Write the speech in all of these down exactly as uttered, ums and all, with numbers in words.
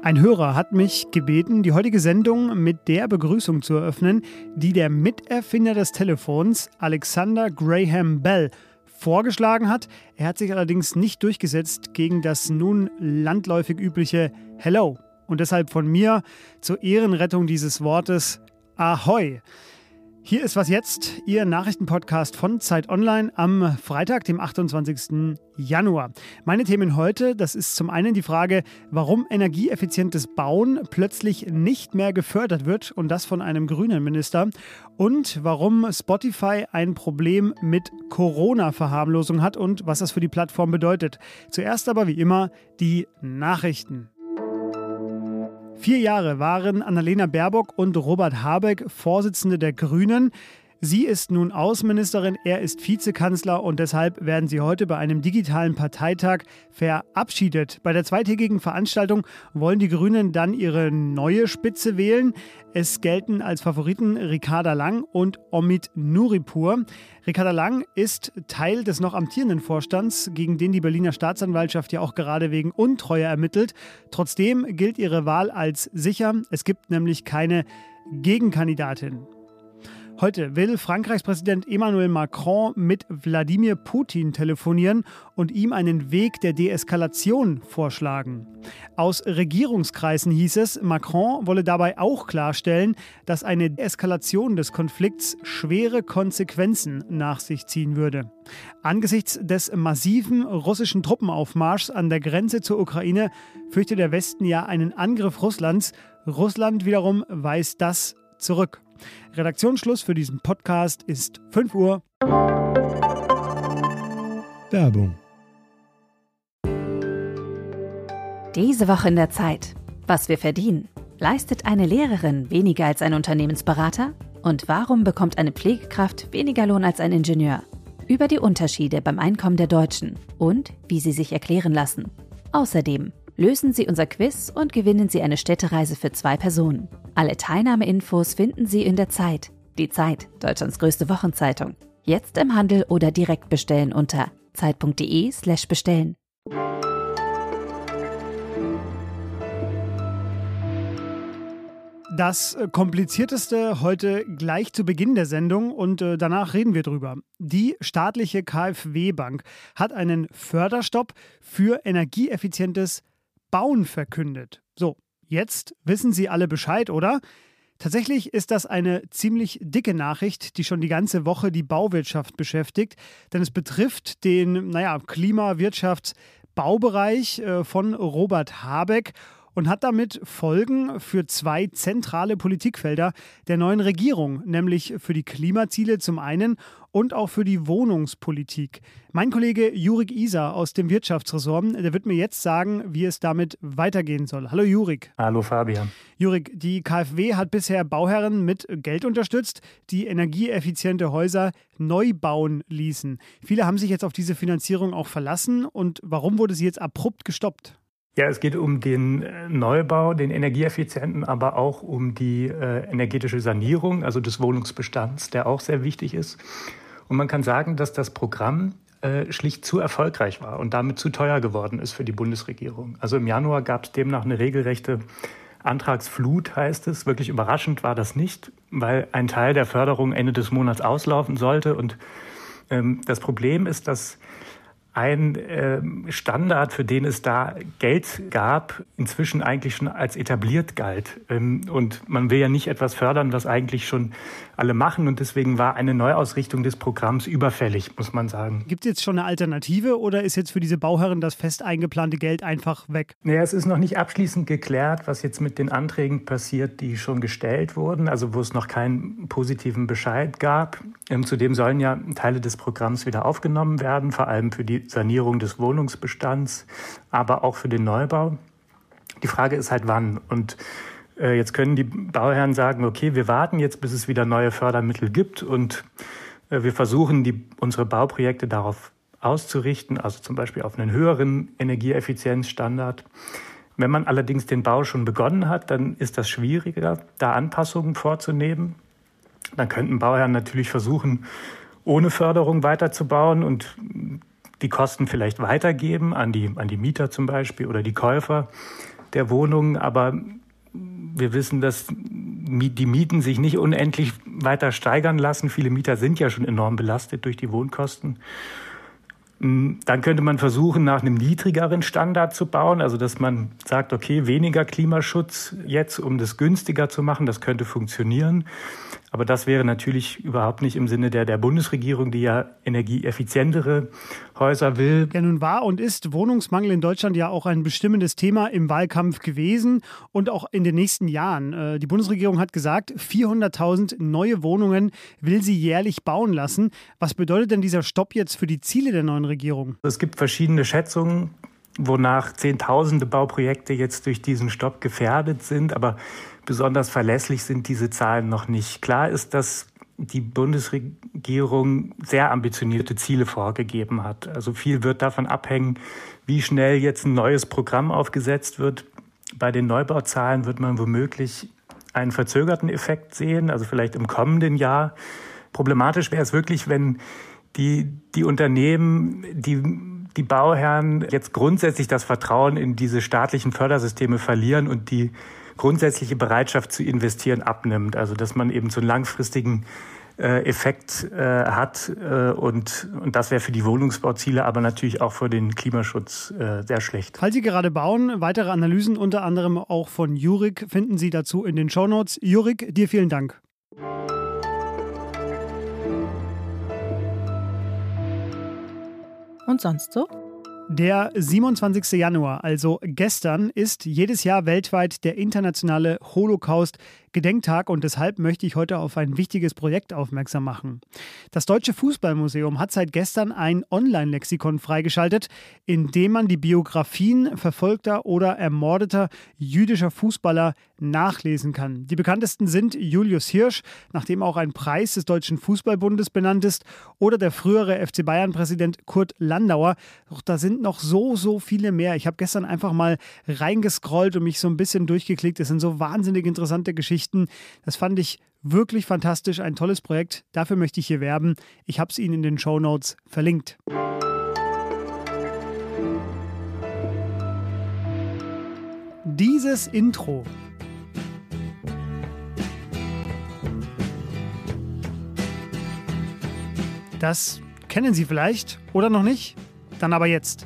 Ein Hörer hat mich gebeten, die heutige Sendung mit der Begrüßung zu eröffnen, die der Miterfinder des Telefons, Alexander Graham Bell, vorgeschlagen hat. Er hat sich allerdings nicht durchgesetzt gegen das nun landläufig übliche Hello. Und deshalb von mir zur Ehrenrettung dieses Wortes Ahoi. Hier ist Was jetzt, Ihr Nachrichtenpodcast von Zeit Online am Freitag, dem achtundzwanzigsten Januar. Meine Themen heute, das ist zum einen die Frage, warum energieeffizientes Bauen plötzlich nicht mehr gefördert wird und das von einem grünen Minister und warum Spotify ein Problem mit Corona-Verharmlosung hat und was das für die Plattform bedeutet. Zuerst aber wie immer die Nachrichten. Vier Jahre waren Annalena Baerbock und Robert Habeck Vorsitzende der Grünen. Sie ist nun Außenministerin, er ist Vizekanzler und deshalb werden sie heute bei einem digitalen Parteitag verabschiedet. Bei der zweitägigen Veranstaltung wollen die Grünen dann ihre neue Spitze wählen. Es gelten als Favoriten Ricarda Lang und Omid Nuripur. Ricarda Lang ist Teil des noch amtierenden Vorstands, gegen den die Berliner Staatsanwaltschaft ja auch gerade wegen Untreue ermittelt. Trotzdem gilt ihre Wahl als sicher. Es gibt nämlich keine Gegenkandidatin. Heute will Frankreichs Präsident Emmanuel Macron mit Wladimir Putin telefonieren und ihm einen Weg der Deeskalation vorschlagen. Aus Regierungskreisen hieß es, Macron wolle dabei auch klarstellen, dass eine Deeskalation des Konflikts schwere Konsequenzen nach sich ziehen würde. Angesichts des massiven russischen Truppenaufmarschs an der Grenze zur Ukraine fürchtet der Westen ja einen Angriff Russlands. Russland wiederum weist das zurück. Redaktionsschluss für diesen Podcast ist fünf Uhr. Werbung. Diese Woche in der Zeit. Was wir verdienen. Leistet eine Lehrerin weniger als ein Unternehmensberater? Und warum bekommt eine Pflegekraft weniger Lohn als ein Ingenieur? Über die Unterschiede beim Einkommen der Deutschen und wie sie sich erklären lassen. Außerdem lösen Sie unser Quiz und gewinnen Sie eine Städtereise für zwei Personen. Alle Teilnahmeinfos finden Sie in der Zeit. Die Zeit, Deutschlands größte Wochenzeitung. Jetzt im Handel oder direkt bestellen unter zeit.de slash bestellen. Das Komplizierteste heute gleich zu Beginn der Sendung und äh, danach reden wir drüber. Die staatliche KfW-Bank hat einen Förderstopp für energieeffizientes Bauen verkündet. So, jetzt wissen Sie alle Bescheid, oder? Tatsächlich ist das eine ziemlich dicke Nachricht, die schon die ganze Woche die Bauwirtschaft beschäftigt, denn es betrifft den, naja, Klima-, Wirtschafts-, Baubereich äh, von Robert Habeck und hat damit Folgen für zwei zentrale Politikfelder der neuen Regierung, nämlich für die Klimaziele zum einen und auch für die Wohnungspolitik. Mein Kollege Jurik Iser aus dem Wirtschaftsressort, der wird mir jetzt sagen, wie es damit weitergehen soll. Hallo Jurik. Hallo Fabian. Jurik, die KfW hat bisher Bauherren mit Geld unterstützt, die energieeffiziente Häuser neu bauen ließen. Viele haben sich jetzt auf diese Finanzierung auch verlassen. Und warum wurde sie jetzt abrupt gestoppt? Ja, es geht um den Neubau, den energieeffizienten, aber auch um die äh, energetische Sanierung, also des Wohnungsbestands, der auch sehr wichtig ist. Und man kann sagen, dass das Programm äh, schlicht zu erfolgreich war und damit zu teuer geworden ist für die Bundesregierung. Also im Januar gab es demnach eine regelrechte Antragsflut, heißt es. Wirklich überraschend war das nicht, weil ein Teil der Förderung Ende des Monats auslaufen sollte. Und ähm, das Problem ist, dass ein äh, Standard, für den es da Geld gab, inzwischen eigentlich schon als etabliert galt. Ähm, und man will ja nicht etwas fördern, was eigentlich schon alle machen. Und deswegen war eine Neuausrichtung des Programms überfällig, muss man sagen. Gibt es jetzt schon eine Alternative oder ist jetzt für diese Bauherren das fest eingeplante Geld einfach weg? Naja, es ist noch nicht abschließend geklärt, was jetzt mit den Anträgen passiert, die schon gestellt wurden, also wo es noch keinen positiven Bescheid gab. Ähm, zudem sollen ja Teile des Programms wieder aufgenommen werden, vor allem für die Sanierung des Wohnungsbestands, aber auch für den Neubau. Die Frage ist halt wann. Und äh, jetzt können die Bauherren sagen, okay, wir warten jetzt, bis es wieder neue Fördermittel gibt und äh, wir versuchen, die, unsere Bauprojekte darauf auszurichten, also zum Beispiel auf einen höheren Energieeffizienzstandard. Wenn man allerdings den Bau schon begonnen hat, dann ist das schwieriger, da Anpassungen vorzunehmen. Dann könnten Bauherren natürlich versuchen, ohne Förderung weiterzubauen und die Kosten vielleicht weitergeben an die, an die Mieter zum Beispiel oder die Käufer. der Wohnungen, aber wir wissen, dass die Mieten sich nicht unendlich weiter steigern lassen. Viele Mieter sind ja schon enorm belastet durch die Wohnkosten. Dann könnte man versuchen, nach einem niedrigeren Standard zu bauen, also dass man sagt, okay, weniger Klimaschutz jetzt, um das günstiger zu machen, das könnte funktionieren. Aber das wäre natürlich überhaupt nicht im Sinne der, der Bundesregierung, die ja energieeffizientere Häuser will. Ja, nun war und ist Wohnungsmangel in Deutschland ja auch ein bestimmendes Thema im Wahlkampf gewesen und auch in den nächsten Jahren. Die Bundesregierung hat gesagt, vierhunderttausend neue Wohnungen will sie jährlich bauen lassen. Was bedeutet denn dieser Stopp jetzt für die Ziele der neuen Regierung? Es gibt verschiedene Schätzungen, wonach Zehntausende Bauprojekte jetzt durch diesen Stopp gefährdet sind. Aber besonders verlässlich sind diese Zahlen noch nicht. Klar ist, dass die Bundesregierung sehr ambitionierte Ziele vorgegeben hat. Also viel wird davon abhängen, wie schnell jetzt ein neues Programm aufgesetzt wird. Bei den Neubauzahlen wird man womöglich einen verzögerten Effekt sehen, also vielleicht im kommenden Jahr. Problematisch wäre es wirklich, wenn die, die Unternehmen, die die Bauherren jetzt grundsätzlich das Vertrauen in diese staatlichen Fördersysteme verlieren und die grundsätzliche Bereitschaft zu investieren abnimmt. Also dass man eben so einen langfristigen äh, Effekt äh, hat äh, und, und das wäre für die Wohnungsbauziele, aber natürlich auch für den Klimaschutz äh, sehr schlecht. Falls Sie gerade bauen, weitere Analysen unter anderem auch von Jurik finden Sie dazu in den Shownotes. Jurik, dir vielen Dank. Und sonst so? Der siebenundzwanzigster Januar, also gestern, ist jedes Jahr weltweit der internationale Holocaust-Gedenktag und deshalb möchte ich heute auf ein wichtiges Projekt aufmerksam machen. Das Deutsche Fußballmuseum hat seit gestern ein Online-Lexikon freigeschaltet, in dem man die Biografien verfolgter oder ermordeter jüdischer Fußballer nachlesen kann. Die bekanntesten sind Julius Hirsch, nach dem auch ein Preis des Deutschen Fußballbundes benannt ist, oder der frühere F C Bayern-Präsident Kurt Landauer. Doch da sind noch so, so viele mehr. Ich habe gestern einfach mal reingescrollt und mich so ein bisschen durchgeklickt. Es sind so wahnsinnig interessante Geschichten. Das fand ich wirklich fantastisch, ein tolles Projekt. Dafür möchte ich hier werben. Ich habe es Ihnen in den Shownotes verlinkt. Dieses Intro. Das kennen Sie vielleicht oder noch nicht? Dann aber jetzt.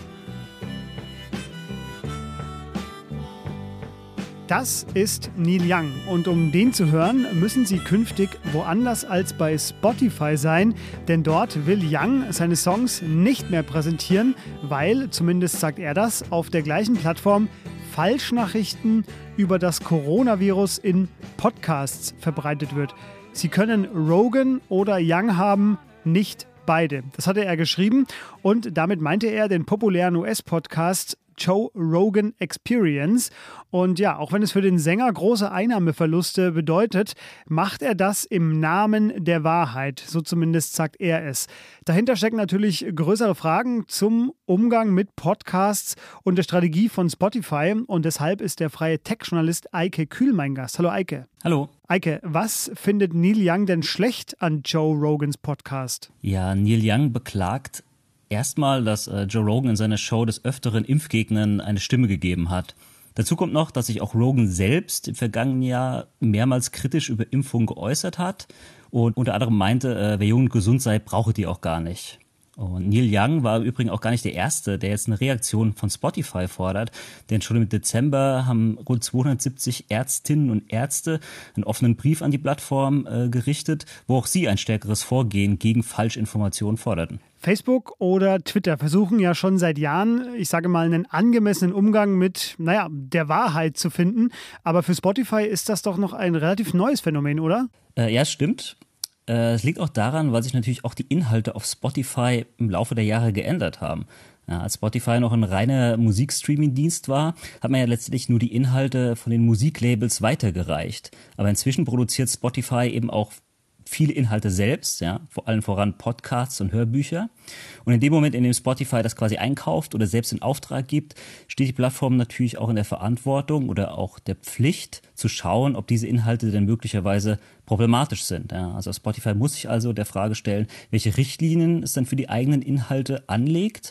Das ist Neil Young und um den zu hören, müssen Sie künftig woanders als bei Spotify sein, denn dort will Young seine Songs nicht mehr präsentieren, weil, zumindest sagt er das, auf der gleichen Plattform Falschnachrichten über das Coronavirus in Podcasts verbreitet wird. Sie können Rogan oder Young haben, nicht beide. Das hatte er geschrieben und damit meinte er den populären U S-Podcast Joe Rogan Experience. Und ja, auch wenn es für den Sänger große Einnahmeverluste bedeutet, macht er das im Namen der Wahrheit. So zumindest sagt er es. Dahinter stecken natürlich größere Fragen zum Umgang mit Podcasts und der Strategie von Spotify. Und deshalb ist der freie Tech-Journalist Eike Kühl mein Gast. Hallo Eike. Hallo. Eike, was findet Neil Young denn schlecht an Joe Rogans Podcast? Ja, Neil Young beklagt erstmal, dass äh, Joe Rogan in seiner Show des Öfteren Impfgegnern eine Stimme gegeben hat. Dazu kommt noch, dass sich auch Rogan selbst im vergangenen Jahr mehrmals kritisch über Impfungen geäußert hat und unter anderem meinte, äh, wer jung und gesund sei, brauche die auch gar nicht. Und Neil Young war im Übrigen auch gar nicht der Erste, der jetzt eine Reaktion von Spotify fordert, denn schon im Dezember haben rund zweihundertsiebzig Ärztinnen und Ärzte einen offenen Brief an die Plattform äh, gerichtet, wo auch sie ein stärkeres Vorgehen gegen Falschinformationen forderten. Facebook oder Twitter versuchen ja schon seit Jahren, ich sage mal, einen angemessenen Umgang mit, naja, der Wahrheit zu finden. Aber für Spotify ist das doch noch ein relativ neues Phänomen, oder? Äh, ja, es stimmt. Es liegt auch daran, weil sich natürlich auch die Inhalte auf Spotify im Laufe der Jahre geändert haben. Ja, als Spotify noch ein reiner Musikstreaming-Dienst war, hat man ja letztendlich nur die Inhalte von den Musiklabels weitergereicht. Aber inzwischen produziert Spotify eben auch viele Inhalte selbst, ja, vor allem voran Podcasts und Hörbücher. Und in dem Moment, in dem Spotify das quasi einkauft oder selbst in Auftrag gibt, steht die Plattform natürlich auch in der Verantwortung oder auch der Pflicht zu schauen, ob diese Inhalte denn möglicherweise problematisch sind. Ja, also Spotify muss sich also der Frage stellen, welche Richtlinien es dann für die eigenen Inhalte anlegt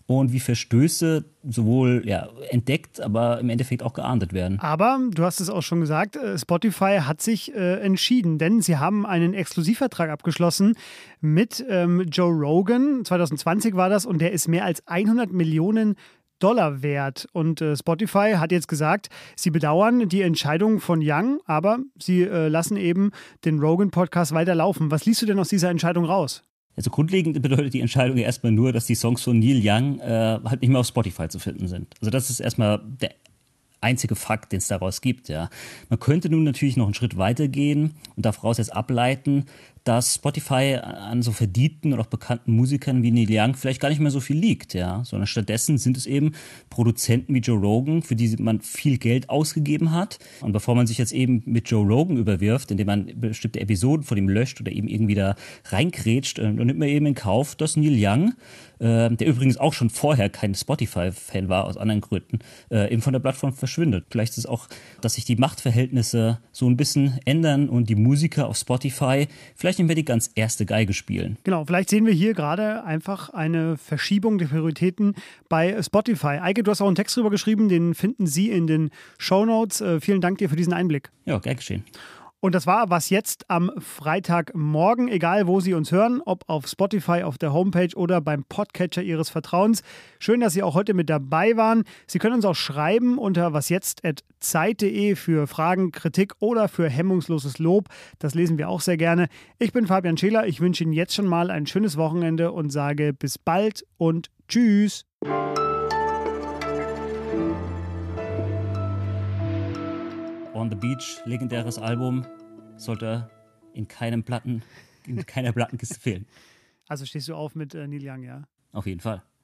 und wie Verstöße sowohl ja, entdeckt, aber im Endeffekt auch geahndet werden. Aber du hast es auch schon gesagt, Spotify hat sich äh, entschieden, denn sie haben einen Exklusivvertrag abgeschlossen mit ähm, Joe Rogan. zwanzig zwanzig war das und der ist mehr als hundert Millionen Dollar wert. Und äh, Spotify hat jetzt gesagt, sie bedauern die Entscheidung von Young, aber sie äh, lassen eben den Rogan-Podcast weiterlaufen. Was liest du denn aus dieser Entscheidung raus? Also grundlegend bedeutet die Entscheidung ja erstmal nur, dass die Songs von Neil Young äh, halt nicht mehr auf Spotify zu finden sind. Also das ist erstmal der einzige Fakt, den es daraus gibt. Ja. Man könnte nun natürlich noch einen Schritt weiter gehen und daraus jetzt ableiten, dass Spotify an so verdienten und auch bekannten Musikern wie Neil Young vielleicht gar nicht mehr so viel liegt, ja, sondern stattdessen sind es eben Produzenten wie Joe Rogan, für die man viel Geld ausgegeben hat. Und bevor man sich jetzt eben mit Joe Rogan überwirft, indem man bestimmte Episoden von ihm löscht oder eben irgendwie da reinkrätscht, dann nimmt man eben in Kauf, dass Neil Young, äh, der übrigens auch schon vorher kein Spotify-Fan war, aus anderen Gründen, äh, eben von der Plattform verschwindet. Vielleicht ist es auch, dass sich die Machtverhältnisse so ein bisschen ändern und die Musiker auf Spotify vielleicht nicht mehr die ganz erste Geige spielen. Genau, vielleicht sehen wir hier gerade einfach eine Verschiebung der Prioritäten bei Spotify. Eike, du hast auch einen Text drüber geschrieben, den finden Sie in den Shownotes. Äh, vielen Dank dir für diesen Einblick. Ja, gern geschehen. Und das war Was jetzt am Freitagmorgen, egal wo Sie uns hören, ob auf Spotify, auf der Homepage oder beim Podcatcher Ihres Vertrauens. Schön, dass Sie auch heute mit dabei waren. Sie können uns auch schreiben unter wasjetzt at zeit punkt de für Fragen, Kritik oder für hemmungsloses Lob. Das lesen wir auch sehr gerne. Ich bin Fabian Scheler. Ich wünsche Ihnen jetzt schon mal ein schönes Wochenende und sage bis bald und tschüss. On the Beach, legendäres Album, sollte in keinem Platten, in keiner Plattenkiste fehlen. Also stehst du auf mit äh, Neil Young, ja? Auf jeden Fall.